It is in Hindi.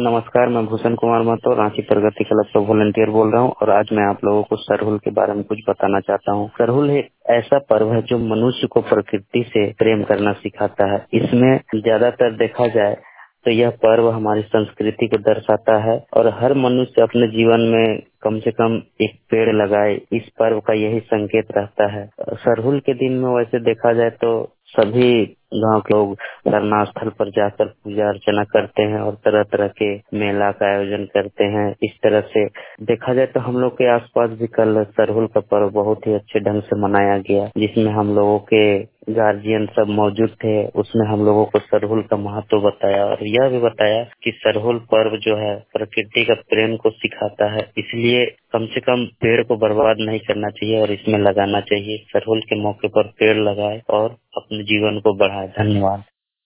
नमस्कार, मैं भूषण कुमार महतो रांची प्रगति क्लब से वॉलंटियर बोल रहा हूं और आज मैं आप लोगों को सरहुल के बारे में कुछ बताना चाहता हूं। सरहुल एक ऐसा पर्व है जो मनुष्य को प्रकृति से प्रेम करना सिखाता है। इसमें ज्यादातर देखा जाए तो यह पर्व हमारी संस्कृति को दर्शाता है और हर मनुष्य अपने जीवन में कम से कम एक पेड़ लगाए, इस पर्व का यही संकेत रहता है। सरहुल के दिन में वैसे देखा जाए तो सभी गांव के लोग धरना स्थल पर जाकर पूजा अर्चना करते हैं और तरह तरह के मेला का आयोजन करते हैं। इस तरह से देखा जाए तो हम लोग के आसपास भी कल सरहुल का पर्व बहुत ही अच्छे ढंग से मनाया गया, जिसमें हम लोगों के गार्जियन सब मौजूद थे। उसमें हम लोगों को सरहुल का महत्व बताया और यह भी बताया कि सरहुल पर्व जो है प्रकृति का प्रेम को सिखाता है, इसलिए कम से कम पेड़ को बर्बाद नहीं करना चाहिए और इसमें लगाना चाहिए। सरहुल के मौके पर पेड़ लगाए और अपने जीवन को बढ़ाए। धन्यवाद।